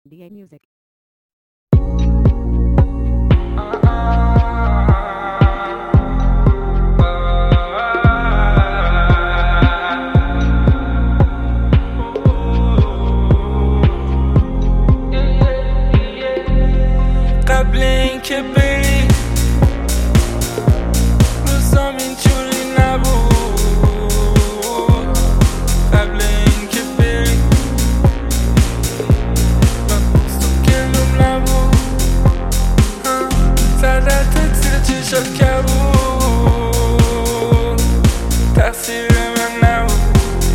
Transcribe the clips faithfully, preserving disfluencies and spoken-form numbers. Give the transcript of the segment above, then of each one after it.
D A Music. قبل اینکه بری روزام اینجوری نبود. قبل اینکه بری تو گلوم نبود. زدتت زیر چشات کبود. تقصیر من نبود.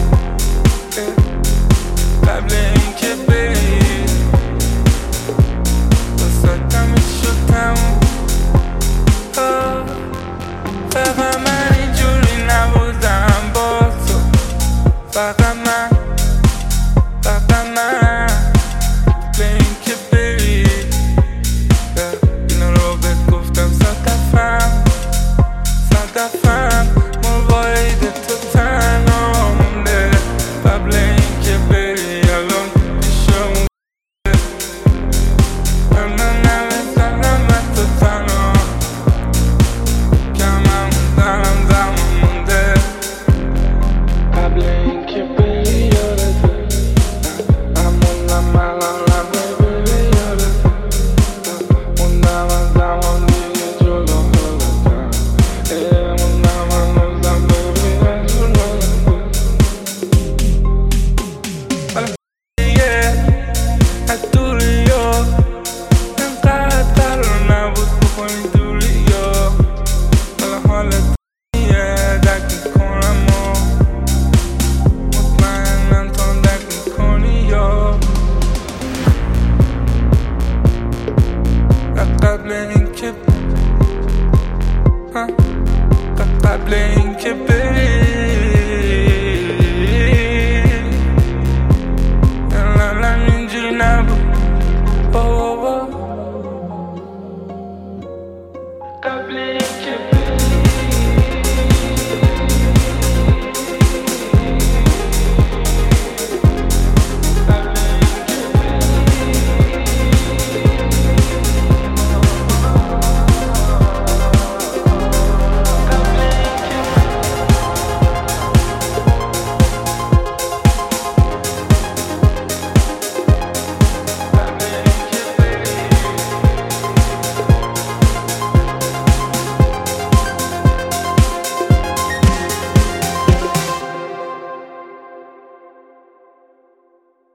قبل اینکه بری فقط من اینجوری نبودم با تو. فقط من فقط من به این که بری اینو رو بهت گفتم صد دفعه صد دفعه موبایل تو تنها مونده. قبل این که بری الان پیشم من نمیزنم من تو تنها کمم دارم زمان مونده. قبل این که بری یادته همونم الان نبه بری یادته موندم از زمان دیگه جلو خودتم. موندم هنوزم ببینم جلو حالا دیگه از دوری ها انقدر قرار نبود بکنی دوری ها. حالا حالت دیگه درک میکنم و مطمئنم تو هم درک میکنی یا قبل اینکه قبل اینکه بری